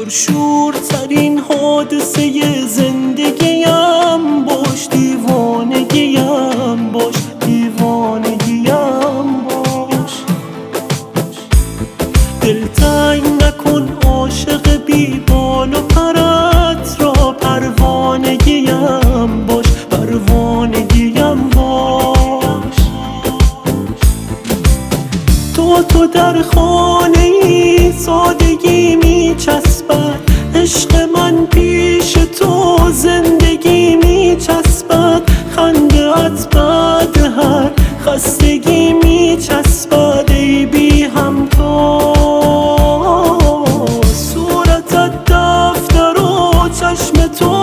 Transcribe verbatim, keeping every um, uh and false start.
پرشورترین حادثه زندگیم باش، دیوانگیم باش، دیوانگیم باش. دلتنگ نکن عاشق بی بال و پرت را، پروانگیم باش، پروانگیم باش. تو تو در خانه ای سادگی می چسبد، عشق من پیش تو زندگی می چسبد. خنده ات بعد هر خستگی می چسبد، ای بی همتا صورتت دفتر و چشم تو